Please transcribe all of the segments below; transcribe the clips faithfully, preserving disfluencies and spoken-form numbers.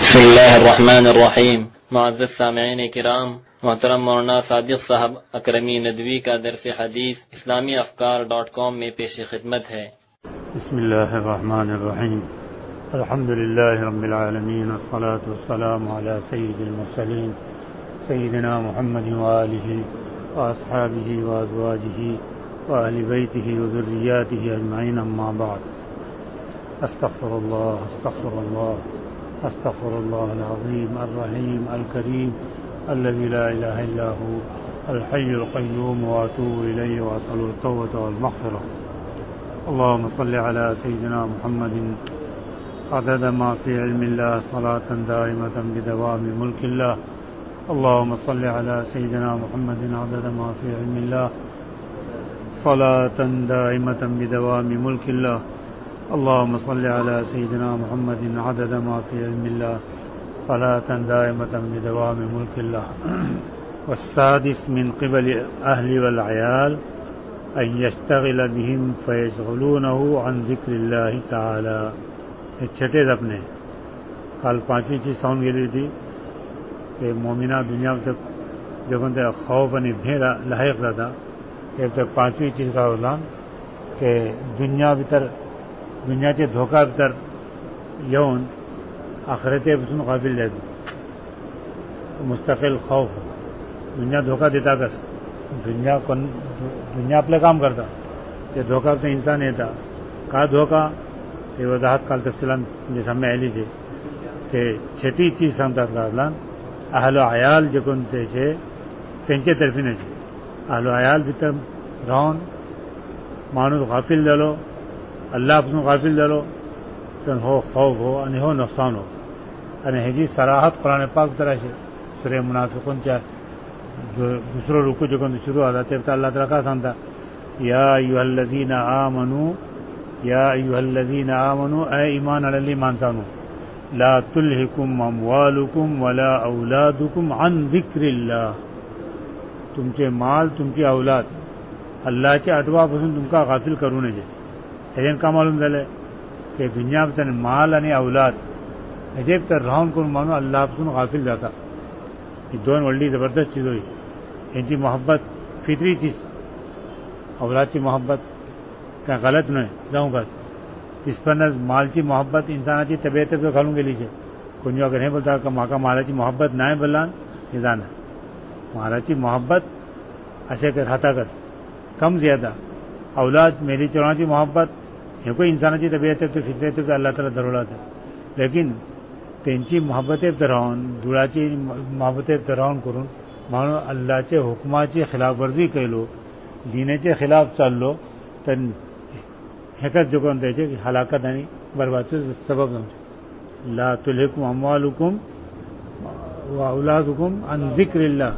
بسم اللہ الرحمن الرحیم. معزز سامعین کرام، محترم مولانا صادق صاحب اکرمی ندوی کا درس حدیث اسلامی افکار ڈاٹ کام میں پیش خدمت ہے. بسم اللہ الرحمن الرحیم. الحمد للہ رب العالمین، والصلاة والسلام علی سید المرسلین سیدنا محمد وآلہ واصحابہ وازواجہ واہل بیتہ وذریاتہ اجمعین، اما بعد. استغفر اللہ استغفر اللہ استغفر اللہ العظیم الرحیم الکریم الذی لا الہ الا هو الحی القیوم واتوب الیہ واسأل التوبة والمغفرة. اللهم صل على سيدنا محمد عدد ما في علم الله صلاة دائمة بدوام ملك الله. اللهم صل على سيدنا محمد عدد ما في علم الله صلاة دائمة بدوام ملك الله. اللهم صل على سيدنا محمد عدد ما في علم الله صلاة دائمة بدوام ملك الله. والسادس من قبل أهل والعيال أن يشتغل بهم فيشغلونه عن ذكر الله تعالى. چھٹے اپنے کل پانچویں چیز ساؤنڈ گیلی تھی کہ مومنہ دنیا تک جب ان تک خوف نہیں بھیڑا لحق رہتا کہ اب تک پانچویں چیز کا اعلان کہ دنیا بھیتر دنیا سے دھوکہ بھیتر یون آخرت بسن قابل دے دی مستقل خوف. دنیا دھوکہ دیتا کس دنیا کن دنیا اپنے کام کرتا کہ دھوکہ تو انسان نہیں تھا کا دھوکہ یہ وضاحت کال تفصیلاً جس ہمیں اہلی سے کہ چھٹی چیز سمتا اعلان اہل و عیال جکن تے چھے تنچے طرفی نہیں چھے اہل و عیال بھیتر رہن مانو غافل دلو اللہ اپنو غافل دلو تو ہو خوف ہو ان ہو نقصان ہو ان ہجی صراحت قرآن پاک طرح سے سورہ منافقون چاہ دوسروں رکو جکن شروع آتا تیرتا اللہ تعالیٰ کا سانتا یا ایوہ الذین آمنو یا ایوہ الذین آمنو اے ایمان علی مانسانو لا تلہکم اموالکم ولا اولادکم عن ذکر اللہ. تم کے مال تم کی اولاد اللہ کے اٹوا پسند تم کا غافل کرونے جے ایجن کا معلوم دلے کہ دنیا میں تن مال یعنی اولاد عجیب تر رہن کو مانو اللہ پسند غافل جاتا. یہ دون ولی زبردست چیز ہوئی ان کی محبت فطری چیز اولاد کی محبت کیا غلط نہیں جاؤں بس اس پر نہ مال کی محبت انسان کی طبیعت تو کھالوں کے لیے کنجو اگر نہیں بولتا کہ ماں کا مالا کی محبت نہ بلان یہ جانا مالا کی محبت ایسے کر ہاتھا کر کم زیادہ اولاد میری چوڑا کی محبت یہ کوئی انسان کی طبیعت تو فطرت تو اللہ تعالیٰ ضرورت ہے لیکن تینچی محبت ترون دوڑاچی محبت ترون کرون مانو اللہ کے حکمات کی خلاف ورزی کر لو دینے کے خلاف چل لو تن حقت جو کون دے کہ ہلاکت یعنی برباد سے سبب سمجھو. لا تلہکم اموالکم واولادکم عن ذکر اللہ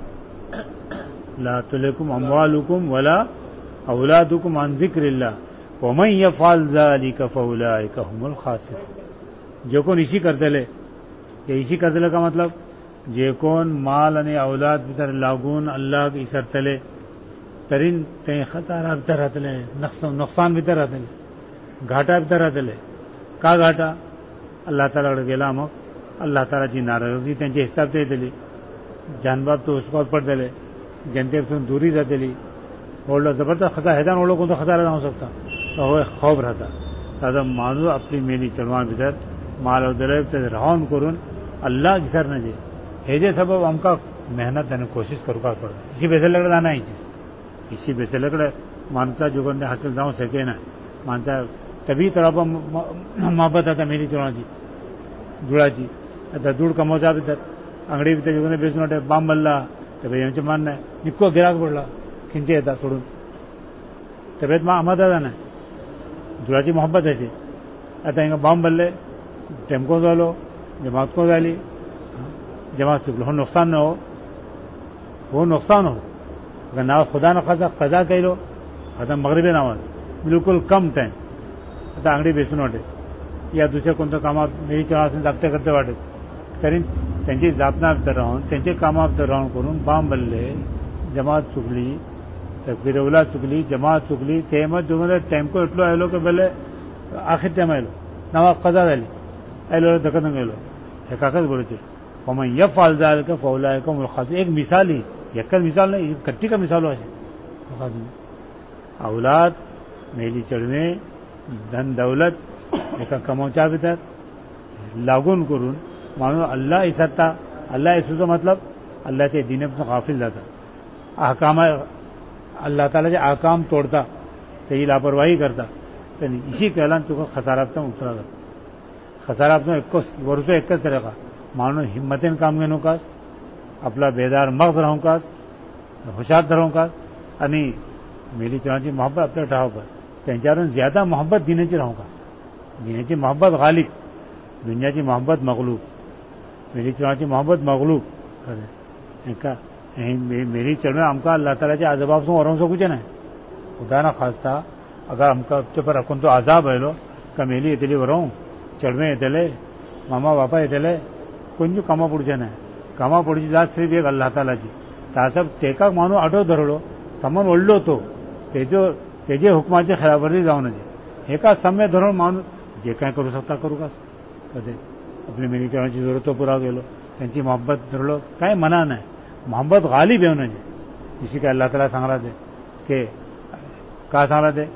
لا تلہکم اموالکم ولا اولادکم عن ذکر اللہ ومن یفعل ذلک فاولئک هم الخاسرون. جو کون اسی کرتے لے یہ اسی کرتے لے کا مطلب جے کون مال یعنی اولاد بتر لاگون اللہ کی سر تلے ترین تین خطارہ بتر رہتے لے نقصان بتر رہتے لے گھاٹا بتر رہتے لے کا گھاٹا اللہ تعالیٰ گیلا مک اللہ تعالیٰ جی ناراضی تینچے حساب دے دلی جان باپ تو اس کو پڑھ دلے جنتے سے دوری رہتے لی اور زبردست خطا ہے ان لوگوں کو تو خطا رہتا ہو سکتا تو وہ خوف رہتا دادا مانو اپنی میری چلوان بتر مال و دلے رہن کرون اللہ کی سر نہ جے ہیجے سبب ہم کا محنت دینے کوشش کرو کا پڑتا اسی ویسے لگ رہا نہیں چیز اسی ویسے لگ رہا مانتا جو کرنے حاصل جاؤں سکے نا مانتا تبھی طرح محبت آتا میری چوڑا جی جڑا جی دوڑ کا موجہ بھی تر انگڑی بھی جو کرنے بیچنا بام بللا تو بھائی ہم سے ماننا ہے نکو گراک پڑلا کھنچے تھا تھوڑا طبیعت ماں آمد آتا نا جڑا جی محبت ہے جی آتا ہے بام بلے ٹیم کو ڈالو جماعت کو ڈالی جماعت سے ہو نقصان نہ ہو وہ نقصان ہو اگر نہ خدا نہ خاصا قضا کہہ لو آتا مغربی نماز بالکل کم ٹائم آتا انگڑی بیچن واٹے یا دوسرے کون تو کام میری چوڑا سے ضابطے کرتے واٹے ترین تینچی ضابطہ بتر رہن تینچے کام بتر رہن کرون بام بلے جماعت چکلی تکبیر اولا چکلی جماعت چکلی تیمت جو مطلب ٹائم کو اتلو آئے لو کہ بلے آخر ٹائم آئے لو نماز قضا دلی ایلو دکتنگ ایلو حقاقت بولے تھے ومن یفعل ذلک فاولئک هم الخاسرون. ایک مثال ہی یک مثال نہیں کٹی کا مثال ہے. اولاد میلی چڑھنے دھن دولت ایک کموچا بھیتر لاگون کرون مانو اللہ ایسا اللہ ایسو مطلب اللہ کے دین پر غافل جاتا احکام اللہ تعالیٰ کے احکام توڑتا صحیح لاپرواہی کرتا اسی کے اعلان تو خسارات میں اترا کرتا خسارات میں ورسو ایک طرح کا مانو ہمتیں کام گنوں کا اپنا بیدار مغز رہوں کا ہوشیار دھروں کا انی میری چنانچہ محبت اپنے ٹھاؤ پر تین چاروں زیادہ محبت دینے چ رہوں کا دینے کی محبت غالب دنیا کی محبت مغلوب میری چنانچہ محبت مغلوب میری چڑھ ہم کا اللہ تعالیٰ کے عذاب سے اوروں سے کچھ نہیں خدا نہ خاصتا اگر ہم کا پر رکھن تو عذاب ہے لو کا میلی اتلی وروں چڑھویں اتلے ماما باپا اتلے کون جو کما پڑ جانا ہے کما پڑی ذات صرف ایک اللہ تعالیٰ کی تاسب ٹیکا مانو اٹو دھرڑو تمن ಒಳ್ಳೋ تو तेजो तेजे हुकमाची खिलाफवर्जी जाऊ नये एका सम्य धरून माणूस जे काय करू शकता करू का कधी आपली मिलिटरीची जरूरत पुरा गेलो त्यांची मोहब्बत धरलो काय मना नाही मोहब्बत गालिब येऊ नये इसी का अल्लाह ताला सांगला दे के का सांगला दे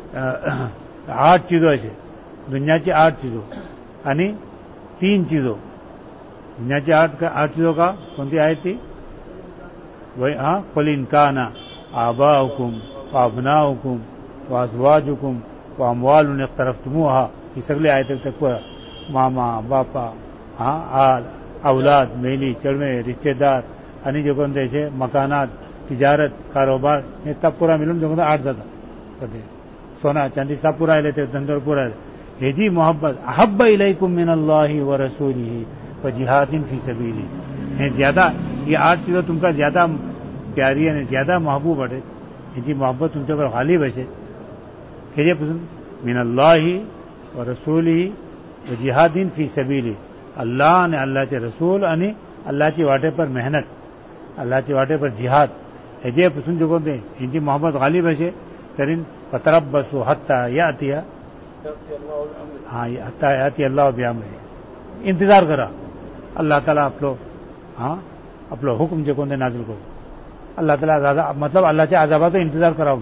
आठ चीजों ऐसे दुनियाची आठ चीजों आणि तीन चीजों दुनियाची आठ आठ चीजों का कोणती आहे ती वही हाँ कुल इन काना आबाउकुम व अबनाउकुम व अज़वाजुकुम व अमवालुन इक़्तरफ़्तुमूहा ये सगळे आयत तक मामा बापा हाँ आल औलाद मेली चढ़वे रिश्तेदार आणि जो कोणते ऐसे मकानात तिजारत कारोबार हे तब पूरा मिलून जो आठ जाता कधी सोना चांदी सब पूरा लेते धंधोर पूरा हे जी मोहब्बत अहब्ब इलैकुम मिनल्लाहि व रसूलिही व जिहादिन फी सबीली हे ज्यादा ये आठ चीज़ों तुमका ज्यादा प्यारी है ज्यादा महबूब है इनकी मोहब्बत तुमके ऊपर गालिब है कि पसंद मिनल्लाहि व रसूलिही व जिहादिन फी सबीली अल्लाह ने अल्लाह के रसूल आणि अल्लाह की वाटे पर मेहनत अल्लाह की वाटे पर जिहाद हे पसंद जो कोणते इनकी मोहब्बत गालिब है तरीन फतरब्बसु हत्ता यातिया हाँ हत्ता याति अल्लाह बिअमरिही इंतजार करा अल्लाह ताला आपलो हाँ आपलो हुक्म जो कोणते नाजिल करो अल्लाह ताला मतलब अल्लाह के अजाबा तो इंतजार कराओ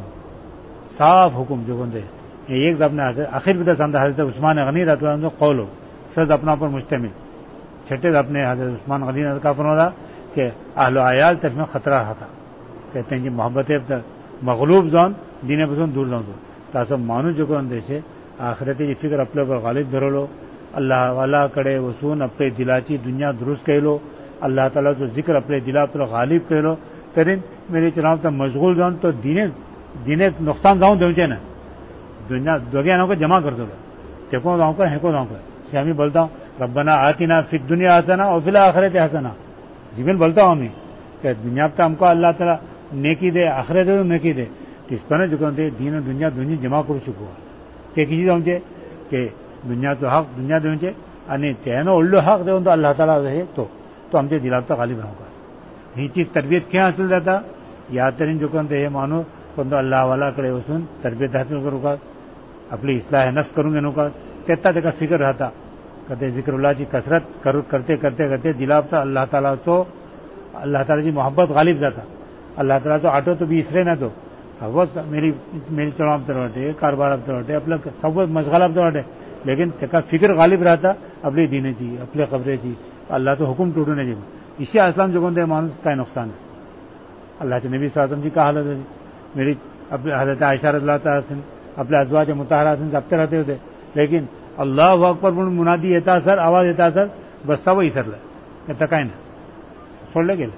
साफ हुक्म जो कोणते एक अपने आखिर भी समझा हजरत उस्मान गनी रज़ियल्लाहु अन्हु कौल सद अपना पर मुश्तमिल छठे अपने हजरत उस्मान गनी का फरमाया कि अहलो आयाल तक में खतरा था कहते हैं कि मोहब्बत मगलूब जान दीने पसंद दूर जाऊँ तो तासब मानू जो कोणते से आखिरत की फिक्र अपने पर गालिब धरलो अल्लाह वाला कड़े वसून अपने दिलाची दुनिया दुरुस्त कहलो अल्लाह ताला जो जिक्र अपने दिला पर गालिब कहलो तरीन मेरे चुनाव तक मशगूल जाऊँ तो दीने दीने नुकसान जाऊँ देवचे ना दुनिया दोग्यानों को जमा कर दो देखो जाऊँ का हेको जाऊँ का से हमें बोलता हूँ रब्बना आतिना फिद दुनिया हसना और फिल आखिरत हसना जीवन बोलता हूँ हमें कि दुनिया तो हमको अल्लाह ताला नेकी दे आखिरत दे नेकी दे इस पर जो कहते दीन दुनिया दुनिया जमा करू चुको ते किसी जाऊँचे कि दुनिया तो हक दुनिया देवचे आणि त्यानं ओल्लो हक देऊन तो अल्लाह ताला है तो तो आमच्या दिलात गालिब राहूंगा ही चीज तरबियत क्या हासिल जाता या तरीन जो कोणते हे मानू कोणतं अल्लाह वालाकडे बसून तरबियत हासिल करू का आपली इस्लाह नफ्स करून घेणू का त्याचा त्याचा फिकर राहता कधी जिक्रुल्लाहची कसरत कर करते करते करते दिलावता अल्लाह ताला तो अल्लाह तालाची मोहब्बत गालिब जाता अल्लाह ताला तो आठो तो भी इसरे ना तो सर्वच मेरी मेरी चढाव तर वाटे कारभार तर वाटे आपलं सर्वच मशगला तर वाटे लेकिन त्याचा फिकर गालिब राहता आपली दीनेची आपल्या खबरेची अल्लाह तो हुकुम तोडू नये इसी असलाम जो कोणते माणूस काय नुकसान है अल्लाह के नबी सल्लल्लाहु अलैहि वसल्लम की क्या हालत है मेरी अपने हजरत आयशा रज़ियल्लाहु ताला अन्हा अपने अज़वाज मुतहरा से जपते रहते होते लेकिन अल्लाह अकबर म्हणून मुनादी येता सर आवाज येता सर बसता व इसरला येतं काय ना सोडलं गेलं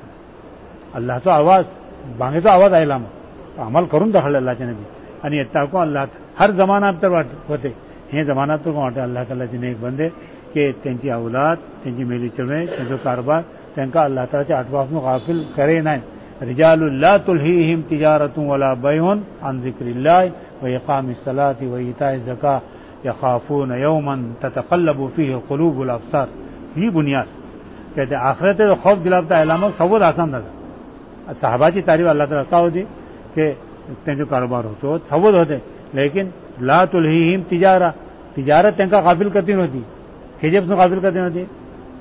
अल्लाहचा आवाज बांगेचा आवाज आयला मग अमल करून दाखवलं अल्लाहच्या नबी आणि येता को अल्लाह हर जमानात तर वाट होते हे जमानात तर वाटे अल्लाह तालाचे नेक बंदे कि त्यांची औलाद त्यांची मेली चळवे त्यांचा कारभार त्यांना अल्लाह तालाच्या आठवापासून गाफिल करे नाही रिजालुल ला तुल्हीहिम तिजारतुन वला बैउन अन जिक्रिल्लाह व इकामिस सलाति व इताइज ज़कात यखाफून यौमन ततक़ल्लबु फीहि क़ुलूबुल अब्सार ही बुनियाद कहते आखिरत जो खौफ दिलाता इलामक सबूत आसान था साहबाची तारीफ अल्लाह ताला का होती कि त्यांचा कारोबार होतो सबूत होते लेकिन ला तुल्हीहिम तिजारा तिजारत त्यांना गाफिल करती नव्हती खेजेपासून गाफिल करती नव्हती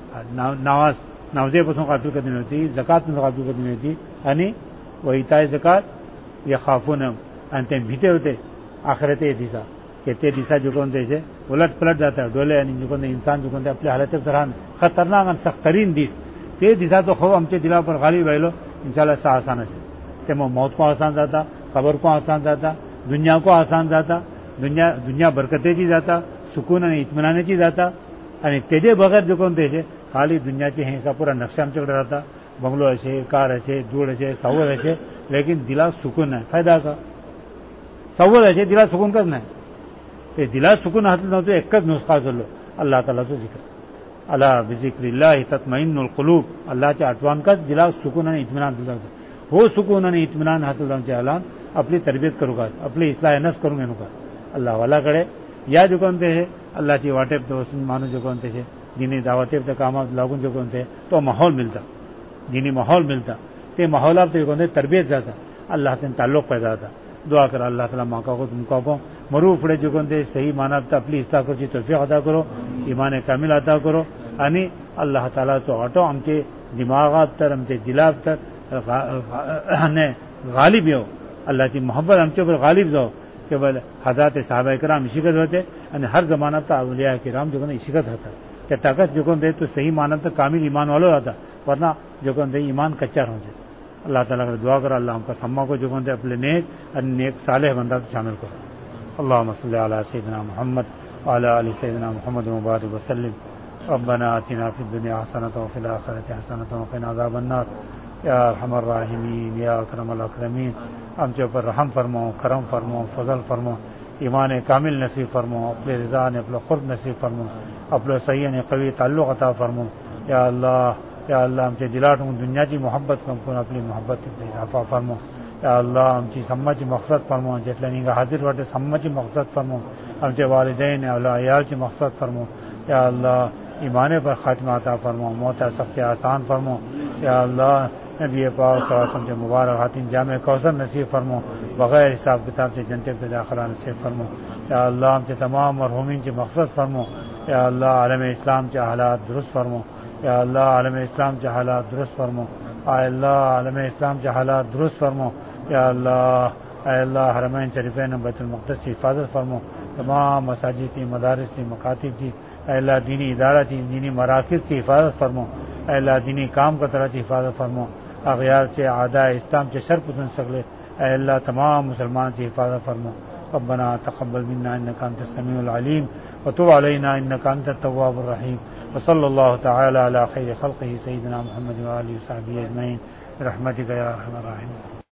نواز نوزے پسوں قاتل کا دن ہوتی زکات میں قاتل کا دن ہوتی یعنی وہ ایتائے زکات یہ خافون انتے بھیتے ہوتے آخرت دیسا کہتے دیسا جو کون سے الٹ پلٹ جاتا ہے ڈولے یعنی جو کون انسان جو کون اپنے حالت طرح خطرناک سخت ترین دیس تے دیسا تو خوب ہم سے دلا پر غالب بھائی ان شاء اللہ سا آسان ہے تے موت کو آسان جاتا خبر کو آسان جاتا دنیا کو آسان جاتا دنیا دنیا برکتیں چی جاتا سکون اور اطمینان چی جاتا یعنی تیجے بغیر جو کون تیجے خالی دنیا کے ہیں سا پورا نقشہ ہم چکر رہتا بنگلو ایسے کار ایسے دوڑ ایسے سور ایسے لیکن دلا سکون ہے فائدہ کا سور ایسے دلا سکون کرنا ہے دلا سکون حاصل نہ تو ایک نسخہ کر لو اللہ تعالیٰ تو ذکر اللہ بذکر اللہ تطمئن القلوب اللہ کے اٹوان کا دلا سکون اطمینان وہ سکون اطمینان حاصل ہونے اعلان اپنی تربیت کروں گا اپنی اصلاح نفس کروں گا اللہ والا کرے یا جو کونتے ہے اللہ کی واٹے تو مانو جو کونتے ہے دینی دعوتیں کامات لاگوں جو کونتے تو ماحول ملتا دینی ماحول ملتا تے ماحول آپ تو کونتے تربیت جاتا اللہ سے تعلق پیدا ہوتا دعا کر اللہ تعالیٰ موقع کو تم کو مرو پڑے جو کونتے صحیح مانا اپنی اصلاح کرو توفیق عطا کرو ایمان کامل عطا کرو یعنی اللہ تعالیٰ تو آٹو ہم کے دماغات تر ہم کے دلاب تر غالب ہو اللہ کی محبت ہم کے اوپر غالب ہو کہ بل حضرات صحابہ کرام شکت ہوتے یعنی ہر زمانہ تا اولیاء کرام جو شکت ہوتا کہ طاقت جو کون دے تو صحیح مانا تو کامل ایمان والو ہوتا ورنہ جو کون دے ایمان کچا ہوتے اللہ تعالیٰ کا دعا کرو اللہ ہم کا سما کو جو کون دے اپنے نیک اور نیک صالح بندہ شامل کرو اللہم صلی علی سیدنا محمد وعلی آل سیدنا محمد مبارک وسلم ربنا آتنا فی الدنیا حسنۃ وفی الآخرۃ حسنۃ وقنا عذاب النار یا ارحم الراحمین یا اکرم الاکرمین ہم سے اوپر رحم فرماؤ کرم فرماؤ فضل فرماؤ ایمان کامل نصیب فرماؤ اپنے رضا نے اپنا خود نصیب فرماؤ اپنے صحیح نے قوی تعلق عطا فرماؤ یا اللہ یا اللہ ہم سے دلاٹ ہوں دنیا کی محبت کم کو اپنی محبت اضافہ فرماؤ یا اللہ ہم سے سما کی مقصد فرماؤ جتنے کا حاضر وٹے سما کی مقصد فرماؤ ہم سے والدین اولا عیال کی مقصد فرماؤ یا اللہ ایمان پر خاتمہ عطا فرماؤ موت سب سے آسان فرماؤ یا اللہ نبی پاک صلی اللہ علیہ وسلم کے مبارک حاتم جامع کوثر نصیب فرمو بغیر حساب کتاب سے جنت پہ داخلہ نصیب فرمو یا اللہ ہم سے تمام مرحومین کی مقصد فرمو یا اللہ عالم اسلام کے حالات درست فرمو یا اللہ عالم اسلام کے حالات درست فرمو اے اللہ عالم اسلام کے حالات درست فرمو یا اللہ اے اللہ حرمین شریفین بیت المقدس کی حفاظت فرمو تمام مساجد کی مدارس کی مکاتب کی اے اللہ دینی ادارہ کی دینی مراکز کی حفاظت فرمو اے اللہ دینی کام کا طرح کی حفاظت فرمو اغیار سے اعداء اسلام سے شر پسند سکلے اے اللہ تمام مسلمان کی حفاظت فرمو ربنا تقبل منا انك انت السميع العليم وتب علينا انك انت التواب الرحيم وصلى الله تعالى على خير خلقه سيدنا محمد وآله وصحبه اجمعين برحمتك يا ارحم الراحمين.